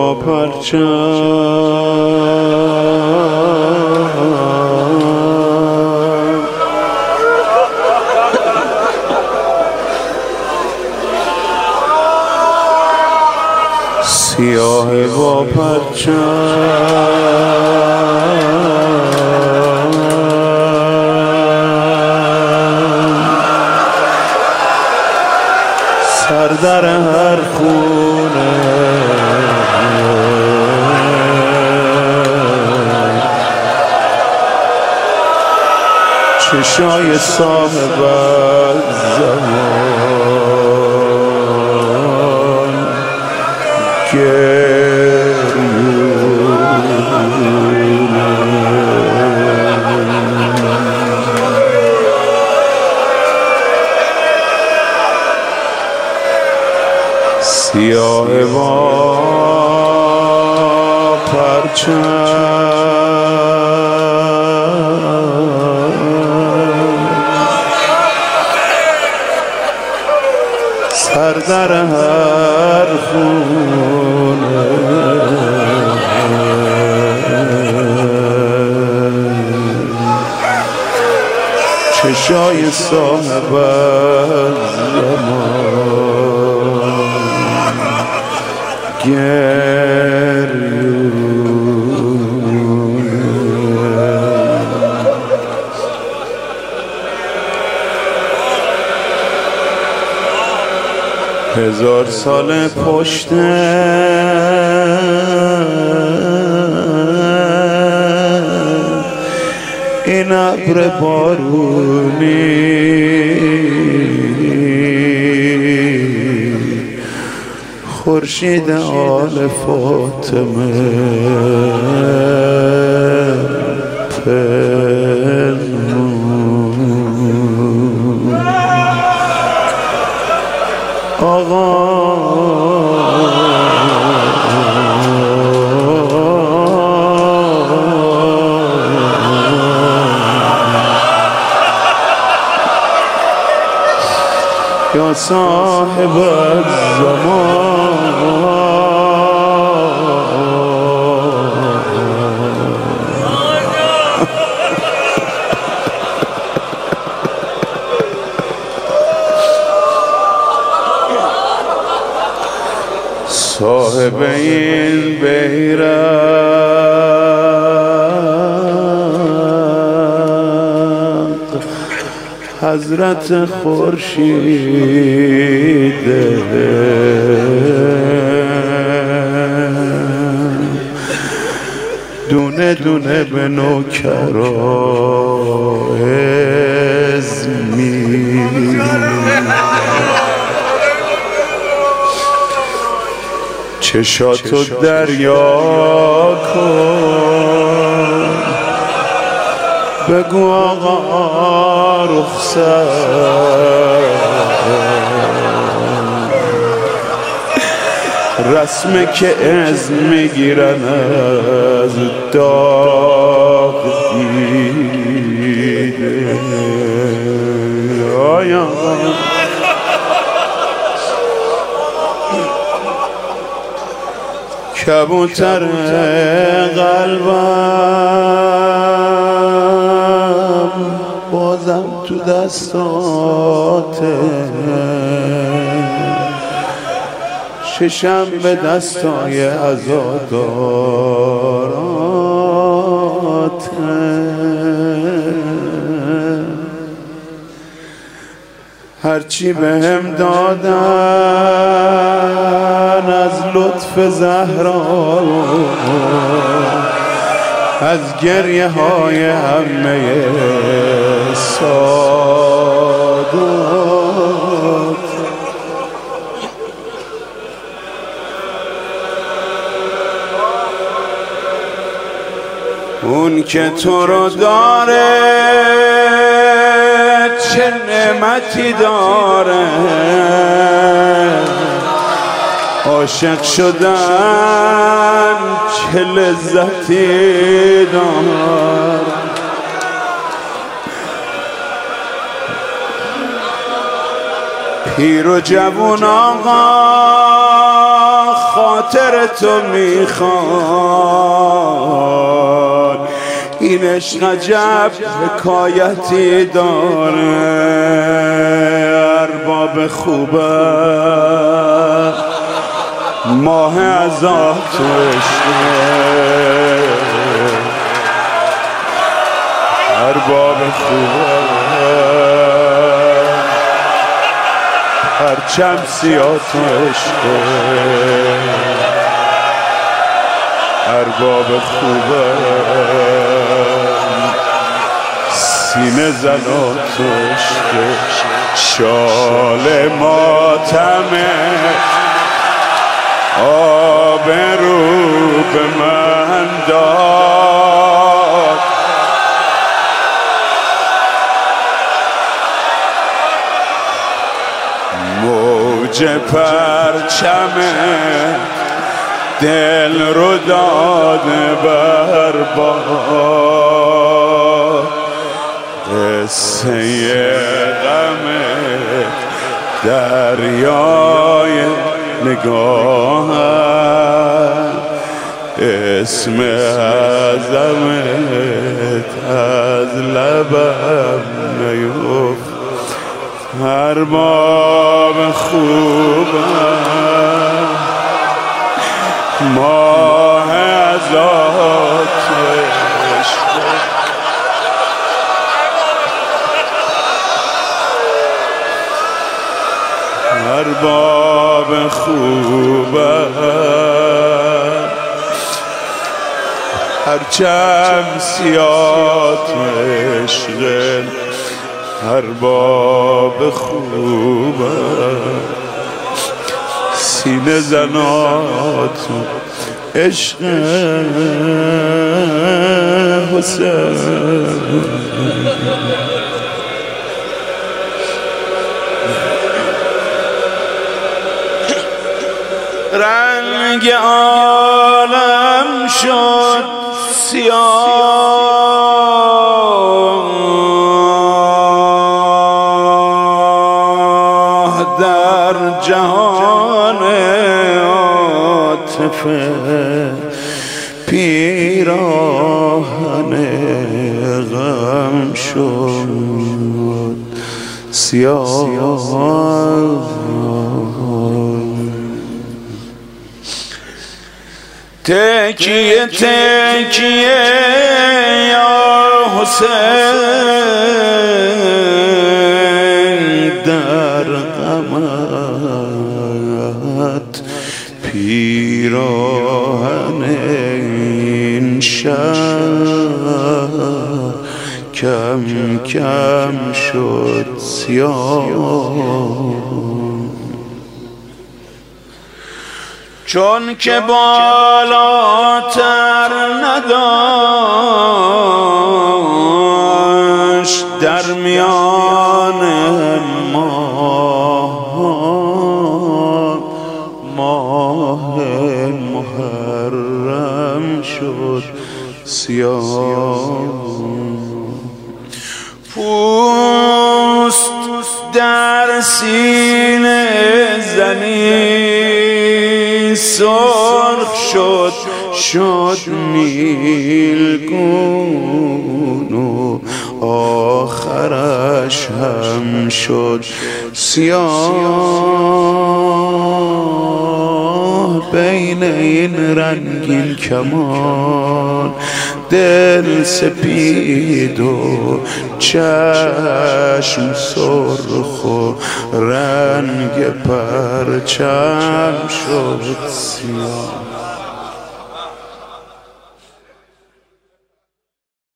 با پرچم سیاه با پرچم سر در هر خونه چشای صاحب زمان سیاه با پرچم سر در هر خونه چشای صاحب زمان هزار سال پشت این ابر بارونی خورشید آل فاطمه پنهون آقا یا صاحب الزمان صاحب این بیرق حضرت خورشید دونه دونه به نوکرایز چشاتو دریا کن بگو آقا رخصت رسمه که از میگیرن از داغ دیده آیا کبوتر قلبم بازم تو دستاته ششم به دستای عزاداراته هرچی بهم دادن از لطف زهرا از گریه های همه سادات اون که تو رو داره چه نعمتی داره عاشق شدن چه لذتی داره پیر و جوون آقا خاطر تو میخواد. این عشق عجب حکایتی داره، ارباب خوبه ماه ازا تو عشقه، ارباب خوبه پرچم سیاه تو عشقه، ارباب خوبه سینه زنا تو عشقه، شال ماتمه آبرو به من داد. موج پرچمه دل رو داده بر باد، قصه غمه دریای نگاه، اسم عظمت از لبم نیفت. ارباب خوبم ماه ازات عشقه، ارباب خوبم پرچم سیاه تو عشقه، ارباب خوبم سینه زنات عشق حسین. رنگ عالم شد سیاه در جهان عاطفه، پیراهن غم شد سیاه. تکیه تکیه یا حسین در غمت، پیراهن این شب کم کم شد سیاه. چون که بالاتر نداشت در میان ماه محرم شد سیاه. پوست در سینه زنی سرخ شد نیلگون و آخرش هم شد سیاه. بین این رنگین کمان دل سپید و چشم سرخ و رنگ پرچم شد سیاه.